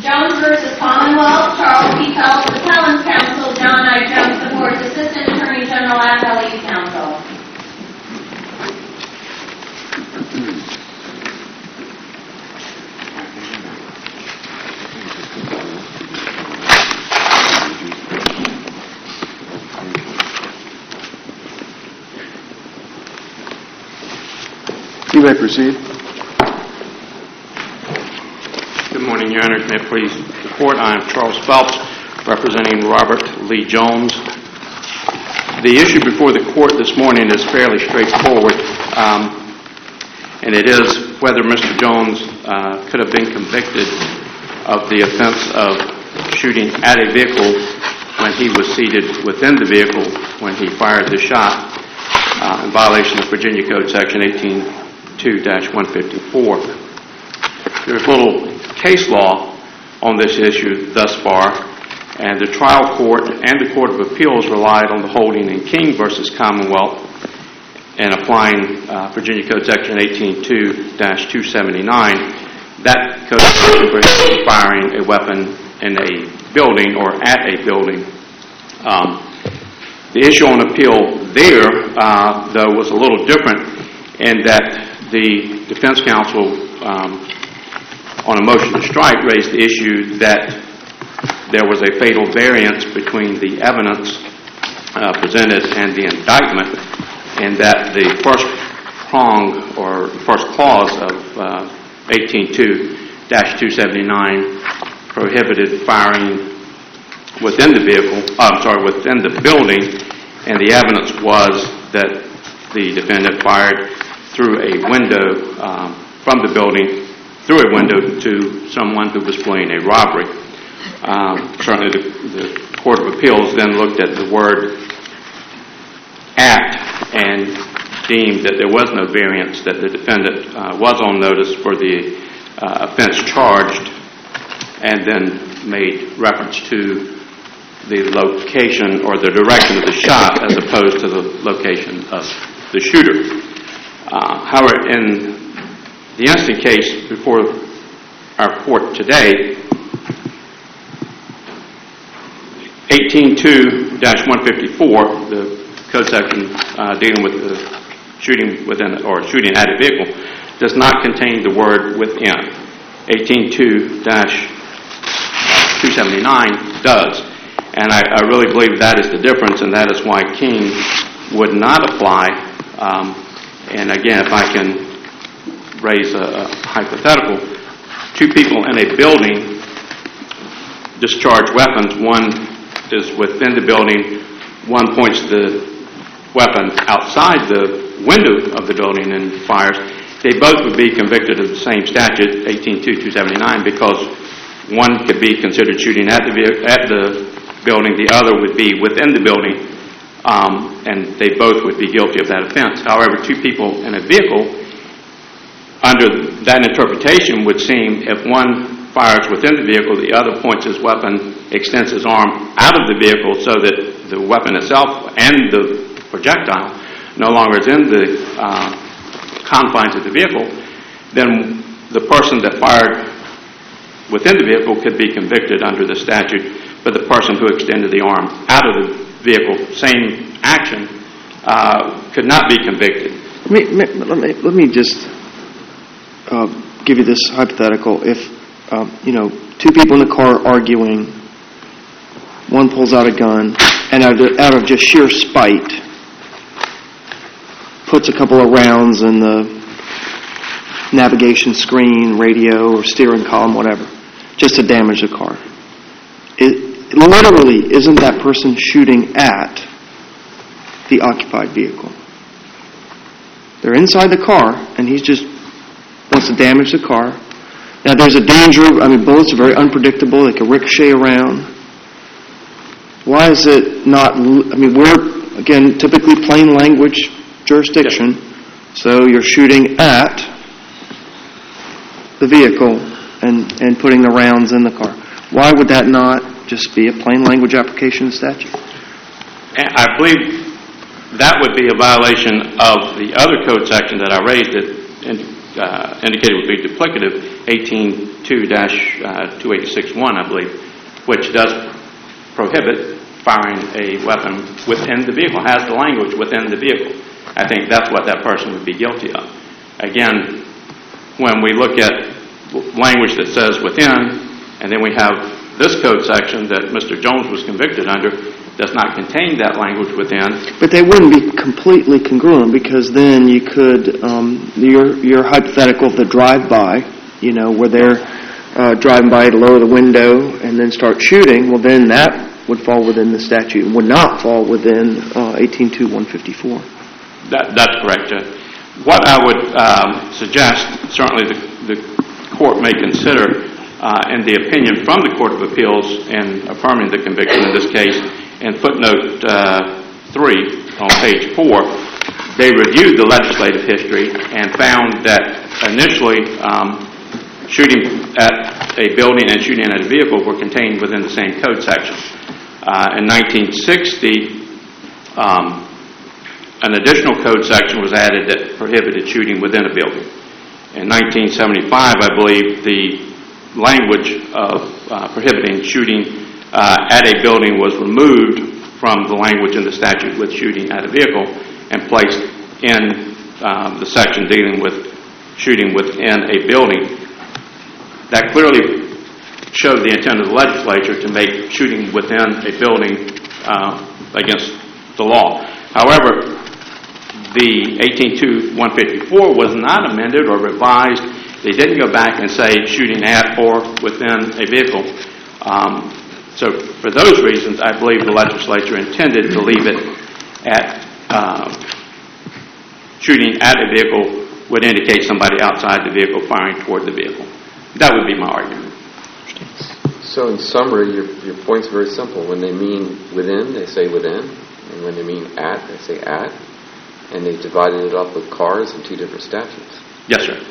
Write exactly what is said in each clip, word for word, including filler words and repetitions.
Jones versus Commonwealth, Charles P. Phelps, Appellant's Counsel, John I. Jones, the Court's Assistant Attorney General, Appellee's Counsel. You may proceed. Good morning, Your Honor. May it please the Court. I am Charles Phelps, representing Robert Lee Jones. The issue before the Court this morning is fairly straightforward, um, and it is whether Mister Jones uh, could have been convicted of the offense of shooting at a vehicle when he was seated within the vehicle when he fired the shot uh, in violation of Virginia Code Section eighteen two dash one fifty-four. There's little case law on this issue thus far, and the trial court and the Court of Appeals relied on the holding in King versus Commonwealth and applying uh, Virginia Code Section eighteen two dash two seventy-nine. That code prohibits firing a weapon in a building or at a building. Um, the issue on appeal there, uh, though, was a little different in that the defense counsel, um, on a motion to strike, raised the issue that there was a fatal variance between the evidence uh, presented and the indictment, and that the first prong or first clause of uh, eighteen two dash two seventy-nine prohibited firing within the vehicle, uh, I'm sorry, within the building, and the evidence was that the defendant fired through a window um, from the building, through a window to someone who was fleeing a robbery. Um, certainly the, the Court of Appeals then looked at the word at and deemed that there was no variance, that the defendant uh, was on notice for the uh, offense charged, and then made reference to the location or the direction of the shot as opposed to the location of the shooter. Uh, however, in the instant case before our court today, eighteen two dash one fifty-four, the code section uh, dealing with the shooting within or shooting at a vehicle, does not contain the word within. eighteen two dash two seventy-nine does, and I, I really believe that is the difference, and that is why King would not apply. Um, And again, if I can raise a, a hypothetical, two people in a building discharge weapons. One is within the building, one points the weapon outside the window of the building and fires. They both would be convicted of the same statute, eighteen two two seventy-nine, because one could be considered shooting at the, at the building, the other would be within the building. Um, and they both would be guilty of that offense. However, two people in a vehicle, under that interpretation, would seem if one fires within the vehicle, the other points his weapon, extends his arm out of the vehicle so that the weapon itself and the projectile no longer is in the uh, confines of the vehicle, then the person that fired within the vehicle could be convicted under the statute, but the person who extended the arm out of the vehicle, same action, uh, could not be convicted. Let me, let me, let me just uh, give you this hypothetical. If, um, you know, two people in the car arguing, one pulls out a gun, and out of, out of just sheer spite, puts a couple of rounds in the navigation screen, radio, or steering column, whatever, just to damage the car. It, Literally, isn't that person shooting at the occupied vehicle? They're inside the car, and he just wants to damage the car. Now, there's a danger. I mean, bullets are very unpredictable. They can ricochet around. Why is it not? I mean, we're, again, typically plain language jurisdiction, so you're shooting at the vehicle and, and putting the rounds in the car. Why would that not just be a plain language application of statute? I believe that would be a violation of the other code section that I raised that uh, indicated would be duplicative, eighteen two dash two eighty-six one, I believe, which does prohibit firing a weapon within the vehicle, has the language within the vehicle. I think that's what that person would be guilty of. Again, when we look at language that says within, and then we have this code section that Mister Jones was convicted under, does not contain that language within. But they wouldn't be completely congruent, because then you could, um, your, your hypothetical of the drive-by, you know, where they're uh, driving by to lower the window and then start shooting, well then that would fall within the statute and would not fall within uh, eighteen two one fifty-four. That, that's correct, Judge. What I would um, suggest, certainly the, the court may consider, uh, in the opinion from the Court of Appeals in affirming the conviction in this case, in footnote uh, three on page four, they reviewed the legislative history and found that initially um, shooting at a building and shooting at a vehicle were contained within the same code section. Uh, in nineteen sixty, um, an additional code section was added that prohibited shooting within a building. In nineteen seventy-five, I believe, the language of uh, prohibiting shooting uh, at a building was removed from the language in the statute with shooting at a vehicle and placed in um, the section dealing with shooting within a building. That clearly showed the intent of the legislature to make shooting within a building uh, against the law. However, the eighteen two one fifty-four was not amended or revised. They didn't go back and say shooting at or within a vehicle. Um, so for those reasons, I believe the legislature intended to leave it at uh, shooting at a vehicle would indicate somebody outside the vehicle firing toward the vehicle. That would be my argument. So in summary, your, your point's very simple. When they mean within, they say within. And when they mean at, they say at. And they divided it up with cars in two different statutes. Yes, sir.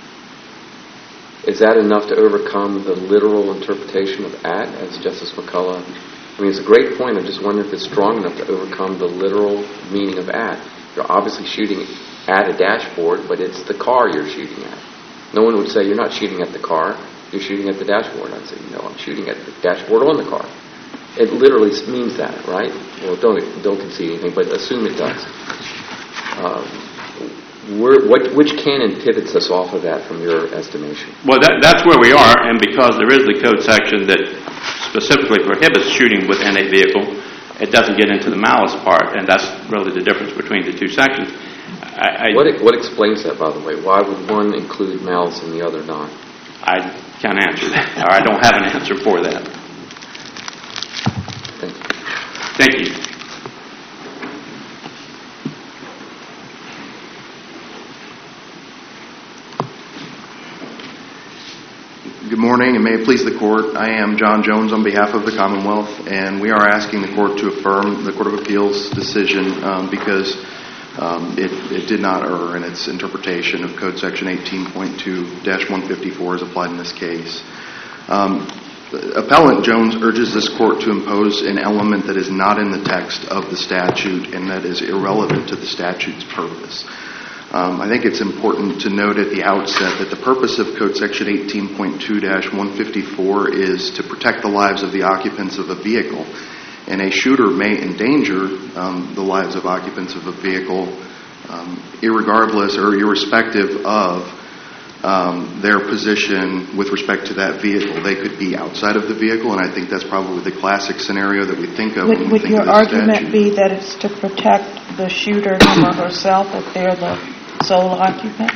Is that enough to overcome the literal interpretation of at, as Justice McCullough? I mean, it's a great point. I'm just wondering if it's strong enough to overcome the literal meaning of at. You're obviously shooting at a dashboard, but it's the car you're shooting at. No one would say you're not shooting at the car, you're shooting at the dashboard. I'd say, no, I'm shooting at the dashboard on the car. It literally means that, right? Well, don't don't concede anything, but assume it does. Um, where, what, which canon pivots us off of that from your estimation? Well, that, that's where we are, and because there is the code section that specifically prohibits shooting within a vehicle, it doesn't get into the malice part, and that's really the difference between the two sections. I, I, what, what explains that, by the way? Why would one include malice and the other not? I can't answer that, or I don't have an answer for that. Thank you. Thank you. Good morning, and may it please the Court. I am John Jones on behalf of the Commonwealth, and we are asking the Court to affirm the Court of Appeals decision um, because um, it, it did not err in its interpretation of Code Section eighteen point two dash one fifty-four as applied in this case. Um, Appellant Jones urges this Court to impose an element that is not in the text of the statute and that is irrelevant to the statute's purpose. Um, I think it's important to note at the outset that the purpose of Code Section eighteen point two dash one fifty-four is to protect the lives of the occupants of a vehicle, and a shooter may endanger um, the lives of occupants of a vehicle um, irregardless or irrespective of um, their position with respect to that vehicle. They could be outside of the vehicle, and I think that's probably the classic scenario that we think of Would, when we would think your of the argument statute. be that it's to protect the shooter, him or herself, if they're the sole occupant?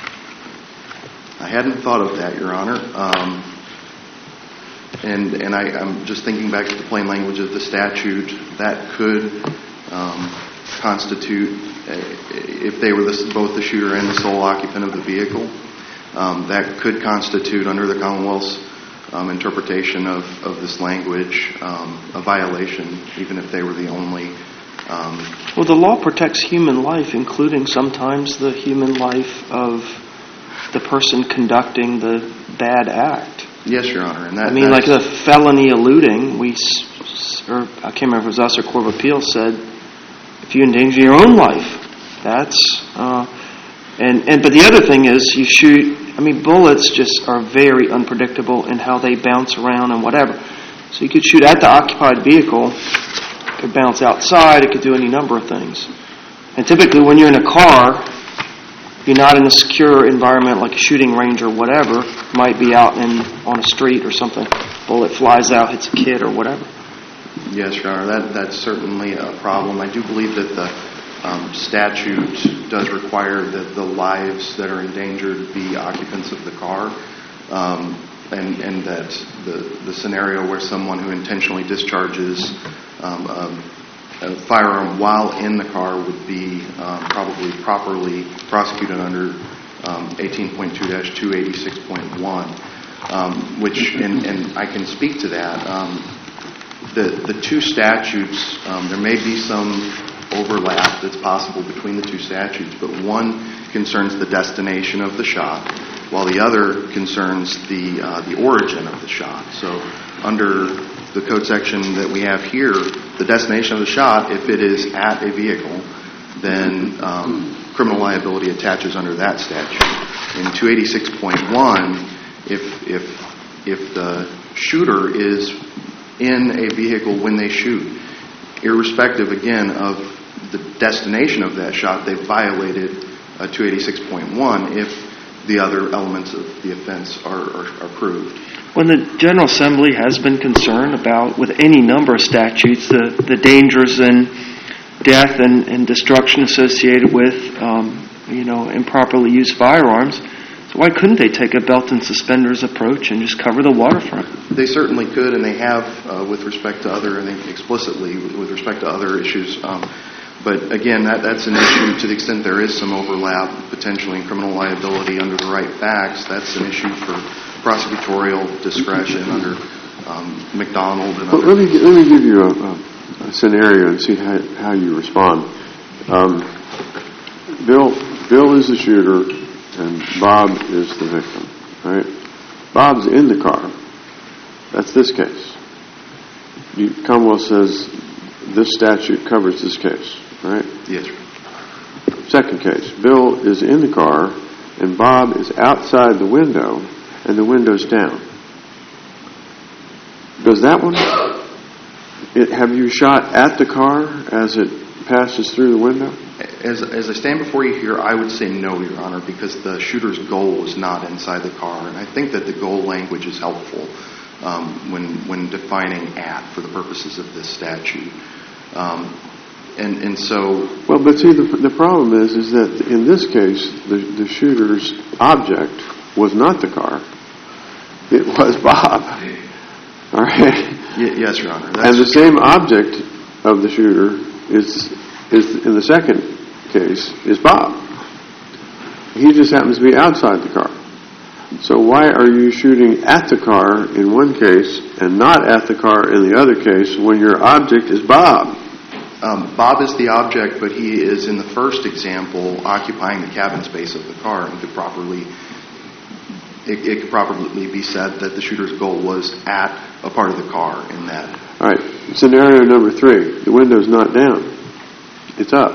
I hadn't thought of that, Your Honor. Um, and and I, I'm just thinking back to the plain language of the statute. That could um, constitute, uh, if they were the, both the shooter and the sole occupant of the vehicle, um, that could constitute, under the Commonwealth's um, interpretation of, of this language, um, a violation, even if they were the only. Um, Well, the law protects human life, including sometimes the human life of the person conducting the bad act. yes, Your Honor. And that, I mean, like that's- the felony eluding, we, s- or I can't remember if it was us or Court of Appeals said, if you endanger your own life, that's uh, And, and but the other thing is you shoot, I mean, bullets just are very unpredictable in how they bounce around and whatever. So you could shoot at the occupied vehicle, it could bounce outside, it could do any number of things. And typically when you're in a car, you're not in a secure environment like a shooting range or whatever. You might be out in on a street or something. Bullet flies out, hits a kid or whatever. Yes, Your Honor, that, that's certainly a problem. I do believe that the um, statute does require that the lives that are endangered be occupants of the car, um, and, and that the, the scenario where someone who intentionally discharges um, a, a firearm while in the car would be um, probably properly prosecuted under um, eighteen point two dash two eighty-six point one, um, which, and, and I can speak to that. Um, The, the two statutes, um, there may be some overlap that's possible between the two statutes, but one concerns the destination of the shot, while the other concerns the uh, the origin of the shot. So under the code section that we have here, the destination of the shot, if it is at a vehicle, then um, criminal liability attaches under that statute. In two eighty-six point one, if if if the shooter is in a vehicle when they shoot, irrespective again of the destination of that shot, they've violated uh, two eighty-six point one if the other elements of the offense are, are, are proved. When the General Assembly has been concerned about, with any number of statutes, the, the dangers and death and, and destruction associated with, um, you know, improperly used firearms, so why couldn't they take a belt and suspenders approach and just cover the waterfront? They certainly could, and they have uh, with respect to other, I think explicitly with, with respect to other issues. Um, but again, that, that's an issue to the extent there is some overlap potentially in criminal liability under the right facts. That's an issue for prosecutorial discretion under um, McDonald and well, other. Let me let me give you a, a scenario and see how how you respond. Um, Bill Bill is the shooter. And Bob is the victim, right? Bob's in the car. That's this case. You, Commonwealth says this statute covers this case, right? Yes. Second case. Bill is in the car, and Bob is outside the window, and the window's down. Does that one? It, have you shot at the car as it passes through the window? As, as I stand before you here, I would say no, Your Honor, because the shooter's goal was not inside the car. And I think that the goal language is helpful um, when when defining at for the purposes of this statute. Um, and, and so... Well, but see, the, the problem is is that in this case, the, the shooter's object was not the car. It was Bob. All right? Y- yes, Your Honor. That's And the same object of the shooter is... is in the second case is Bob. He just happens to be outside the car. So why are you shooting at the car in one case and not at the car in the other case when your object is Bob? Um, Bob is the object, but he is, in the first example, occupying the cabin space of the car, and could properly, it, it could properly be said that the shooter's goal was at a part of the car in that. All right. Scenario number three. The window's not down. It's up.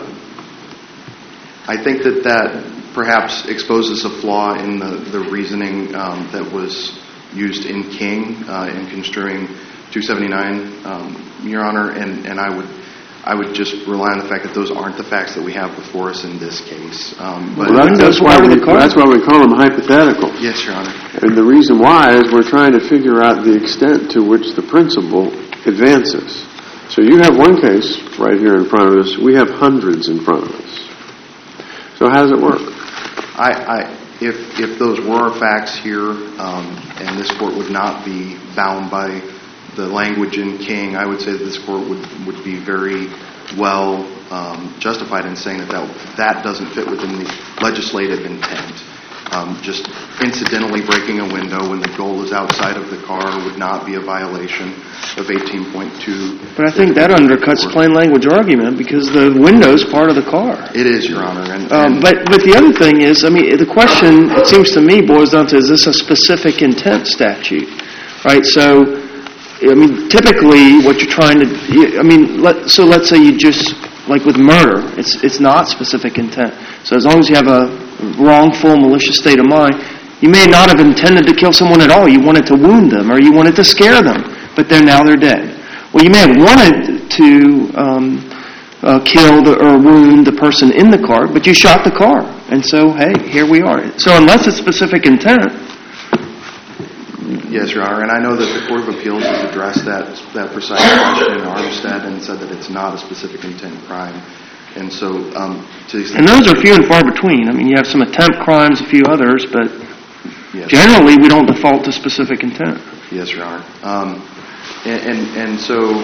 I think that that perhaps exposes a flaw in the, the reasoning um, that was used in King uh, in construing two seventy-nine, um, Your Honor, and, and I would I would just rely on the fact that those aren't the facts that we have before us in this case. Um, but Well, that, that's, why we, that's why we call them hypothetical. Yes, Your Honor. And the reason why is we're trying to figure out the extent to which the principle advances. So you have one case right here in front of us. We have hundreds in front of us. So how does it work? I, I, if if those were facts here, um, and this court would not be bound by the language in King, I would say that this court would, would be very well um, justified in saying that, that that doesn't fit within the legislative intent. Um, just incidentally breaking a window when the goal is outside of the car would not be a violation of eighteen point two. But I think that undercuts plain language argument because the window's part of the car. It is, Your Honor. And, Um, and but but the other thing is, I mean, the question, it seems to me, boils down to, is this a specific intent statute? Right? So, I mean, typically what you're trying to, I mean, let, so let's say you just, like with murder, it's it's not specific intent. So as long as you have a wrongful, malicious state of mind, you may not have intended to kill someone at all. You wanted to wound them or you wanted to scare them, but they're now they're dead. Well, you may have wanted to um, uh, kill the, or wound the person in the car, but you shot the car. And so, hey, here we are. So unless it's specific intent. Yes, Your Honor, and I know that the Court of Appeals has addressed that that precise question in Armstead and said that it's not a specific intent crime. And so, um, to the extent And those are few and far between. I mean, you have some attempt crimes, a few others, but yes. generally we don't default to specific intent. Yes, Your Honor. Um, and, and and so,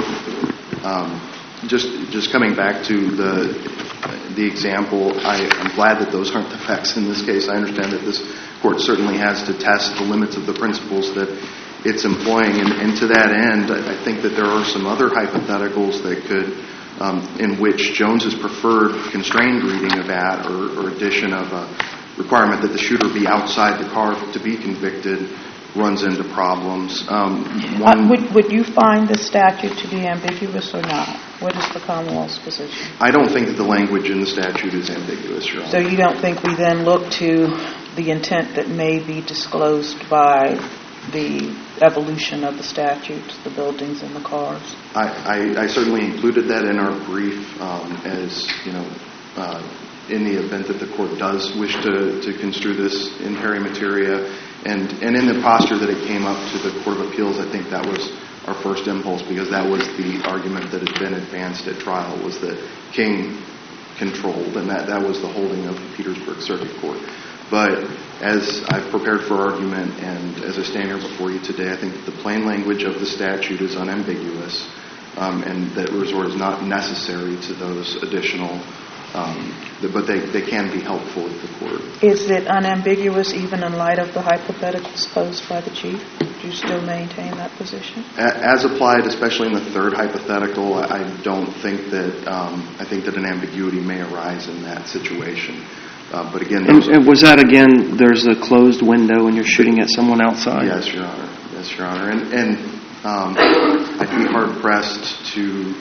um, just just coming back to the the example, I, I'm glad that those aren't the facts in this case. I understand that this court certainly has to test the limits of the principles that it's employing, and, and to that end, I, I think that there are some other hypotheticals that could, um, in which Jones's preferred constrained reading of that or, or addition of a requirement that the shooter be outside the car to be convicted runs into problems. Um, one, Uh, would, would you find the statute to be ambiguous or not? What is the Commonwealth's position? I don't think that the language in the statute is ambiguous, Your Honor. So you don't think we then look to the intent that may be disclosed by the evolution of the statute, the buildings and the cars? I, I, I certainly included that in our brief um, as, you know, uh, in the event that the court does wish to, to construe this in peri materia. And, and in the posture that it came up to the Court of Appeals, I think that was our first impulse, because that was the argument that had been advanced at trial, was that King controlled, and that, that was the holding of the Petersburg Circuit Court. But as I've prepared for argument and as I stand here before you today, I think that the plain language of the statute is unambiguous, um, and that resort is not necessary to those additional, um, but they, they can be helpful if the court. Is it unambiguous even in light of the hypotheticals posed by the Chief? Do you still maintain that position? As applied, especially in the third hypothetical, I don't think that, um, I think that an ambiguity may arise in that situation. Uh, but again, And, and was that, again, there's a closed window and you're shooting at someone outside? Yes, Your Honor. Yes, Your Honor. And, and um, I'd be hard-pressed to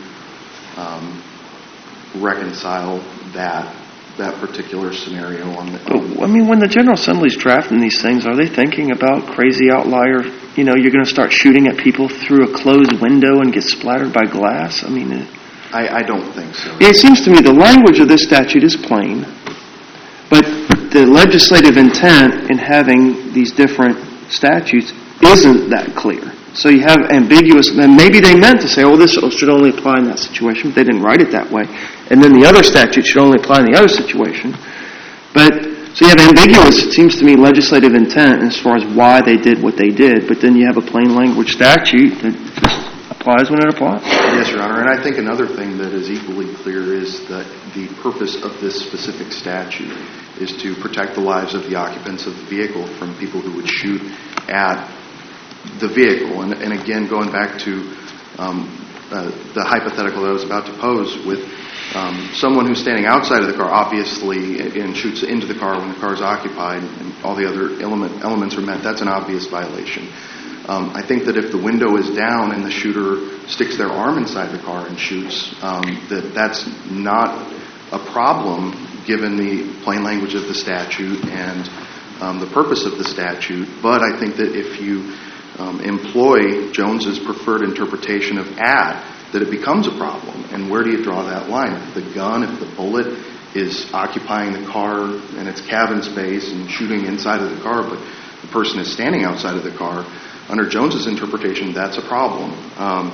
um, reconcile that that particular scenario on the... But, I mean, when the General Assembly's drafting these things, are they thinking about crazy outlier, you know, you're going to start shooting at people through a closed window and get splattered by glass? I mean... It, I, I don't think so. it seems to me the language of this statute is plain, but the legislative intent in having these different statutes isn't that clear. So you have ambiguous, and maybe they meant to say, oh, this should only apply in that situation, but they didn't write it that way. And then the other statute should only apply in the other situation. But, so you have ambiguous, it seems to me, legislative intent as far as why they did what they did, but then you have a plain language statute that just applies when it applies. Yes, Your Honor. And I think another thing that is equally clear is that the purpose of this specific statute is to protect the lives of the occupants of the vehicle from people who would shoot at the vehicle. And, and again, going back to um, uh, the hypothetical that I was about to pose with um, someone who's standing outside of the car, obviously, and shoots into the car when the car is occupied and all the other element, elements are met, that's an obvious violation. Um, I think that if the window is down and the shooter sticks their arm inside the car and shoots, um, that that's not a problem given the plain language of the statute and um, the purpose of the statute. But I think that if you um, employ Jones's preferred interpretation of "at," that it becomes a problem. And where do you draw that line? If the gun, if the bullet is occupying the car and its cabin space and shooting inside of the car, but the person is standing outside of the car, under Jones's interpretation, that's a problem. Um,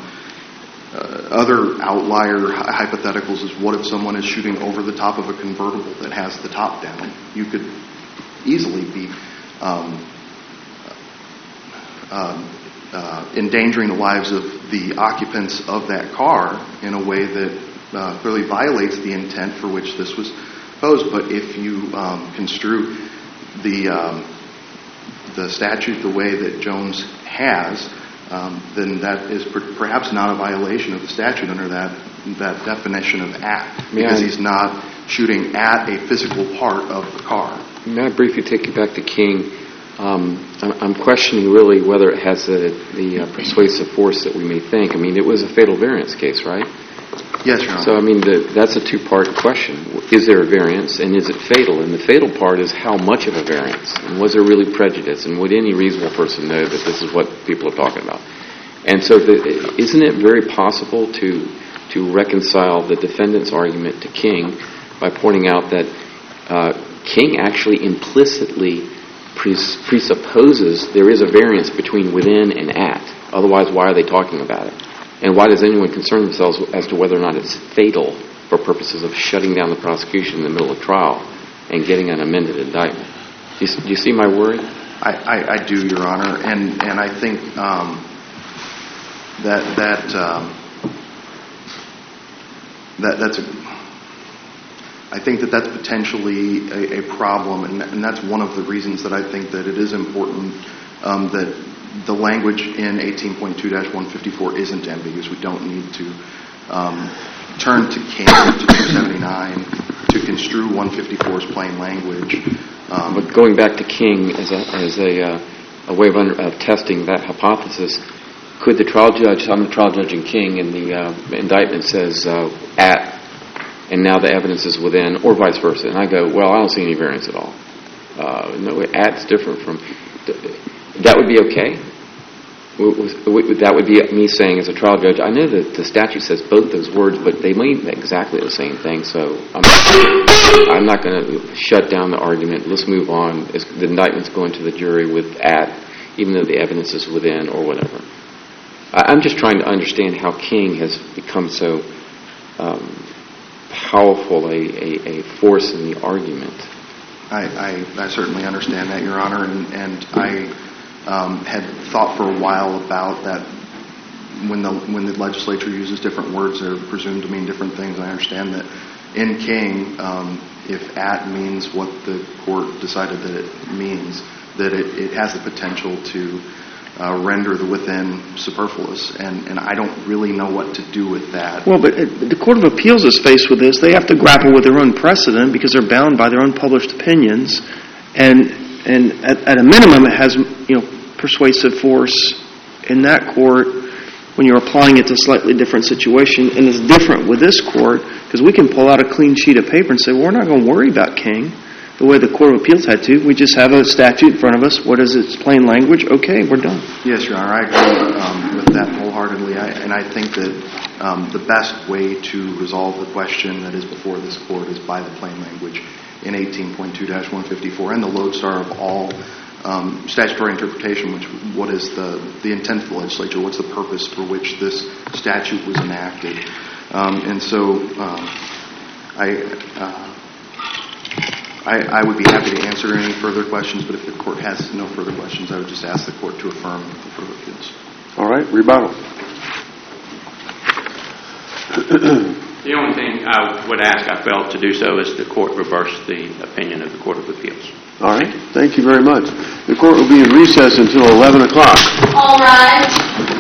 uh, other outlier hypotheticals is what if someone is shooting over the top of a convertible that has the top down? You could easily be um, uh, uh, endangering the lives of the occupants of that car in a way that uh, clearly violates the intent for which this was posed. But if you um, construe the um, the statute the way that Jones has, um, then that is per- perhaps not a violation of the statute under that that definition of "at," because he's not shooting at a physical part of the car. May I briefly take you back to King? Um, I'm, I'm questioning really whether it has the, the uh, persuasive force that we may think. I mean, it was a fatal variance case, right? Yes, Your Honor. So, I mean, the, that's a two-part question. Is there a variance, and is it fatal? And the fatal part is how much of a variance, and was there really prejudice, and would any reasonable person know that this is what people are talking about? And so the, isn't it very possible to to reconcile the defendant's argument to King by pointing out that uh, King actually implicitly pres- presupposes there is a variance between within and at. Otherwise, why are they talking about it? And why does anyone concern themselves as to whether or not it's fatal for purposes of shutting down the prosecution in the middle of trial and getting an amended indictment? Do you, do you see my worry? I, I, I do, Your Honor, and and I think um, that that um, that that's a. I think that that's potentially a, a problem, and, and that's one of the reasons that I think that it is important um, that the language in eighteen point two dash one fifty-four isn't ambiguous. We don't need to um, turn to King to two seventy-nine to construe one fifty-four's plain language. Um, but going back to King as a as a, uh, a way of, under, of testing that hypothesis, could the trial judge, I'm the trial judge in King, and the uh, indictment says uh, at, and now the evidence is within, or vice versa, and I go, well, I don't see any variance at all. Uh, no, at's different from. That would be okay? That would be me saying as a trial judge, I know that the statute says both those words, but they mean exactly the same thing, so I'm not, I'm not going to shut down the argument. Let's move on. The indictment's going to the jury with at, even though the evidence is within or whatever. I'm just trying to understand how King has become so um, powerful a, a, a force in the argument. I, I, I certainly understand that, Your Honor, and, and I um, had thought for a while about that. When the when the legislature uses different words, they're presumed to mean different things. I understand that in King, um, if at means what the court decided that it means, that it, it has the potential to Uh, render the within superfluous, and, and I don't really know what to do with that. Well, but it, the Court of Appeals is faced with this. They have to grapple with their own precedent because they're bound by their own published opinions, and and at, at a minimum, it has you know persuasive force in that court when you're applying it to a slightly different situation, and it's different with this court because we can pull out a clean sheet of paper and say, well, we're not going to worry about King the way the Court of Appeals had to. We just have a statute in front of us. What is its plain language? Okay, we're done. Yes, Your Honor, I agree um, with that wholeheartedly, I, and I think that um, the best way to resolve the question that is before this court is by the plain language in eighteen point two dash one fifty-four and the lodestar of all um, statutory interpretation, which what is the, the intent of the legislature, what's the purpose for which this statute was enacted. Um, and so um, I... Uh, I, I would be happy to answer any further questions, but if the court has no further questions, I would just ask the court to affirm the Court of Appeals. All right, rebuttal. The only thing I would ask, I felt, to do so is the court reverse the opinion of the Court of Appeals. All right, thank you very much. The court will be in recess until eleven o'clock. All rise.